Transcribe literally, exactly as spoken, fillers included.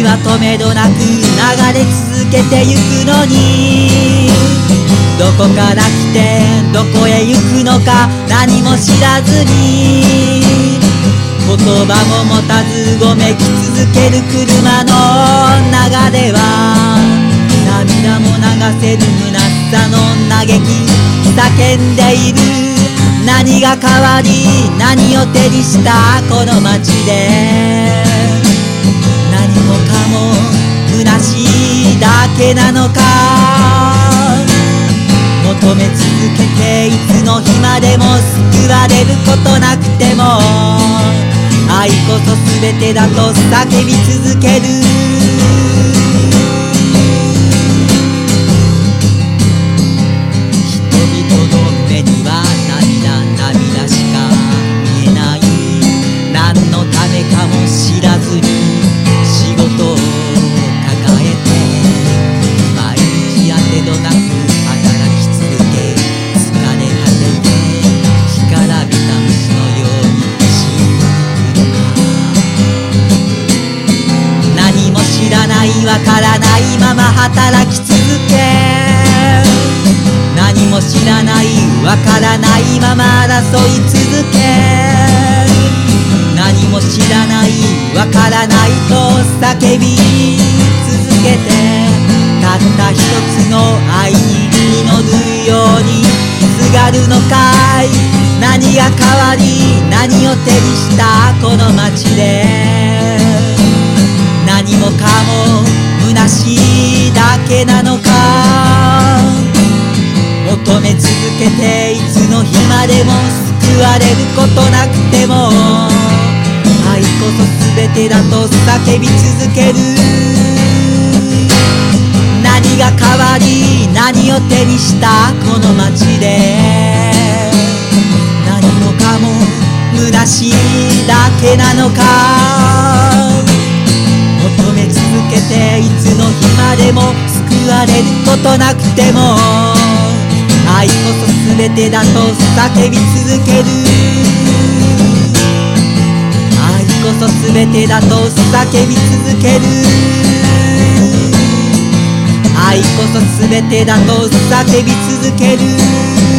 は止めどなく流れ続けてゆくのに、どこから来てどこへ行くのか何も知らずに、言葉も持たずごめき続ける車の中では、涙も流せる虚しさの嘆き叫んでいる。何が変わり何を手にしたこの街で、何もかも虚しいだけなのか。求め続けていつの日までも救われることなくても、愛こそ全てだと叫び続ける。人々の目には涙涙しか見えない。何のためかも知らずに仕事を抱えて、毎日当てどなく働き続け、疲れ果てて干からびた虫のように死んでいくのか。何も知らないわからないまま働き続け、何も知らないわからないまま争い続け、何も知らないわからないと叫び続けて、たった一つの愛に祈るようにすがるのかい。何が変わり何を手にしたこの街で、何もかも虚しいだけなのか。求め続けていつの日までも救われることなくても、愛こそ全てだと叫び続ける。何が変わり何を手にしたこの街で、何もかも虚しいだけなのか。求め続けていつの日までも救われることなくても、愛こそ全てだと叫び続ける。愛こそ全てだと叫び続ける。愛こそ全てだと叫び続ける。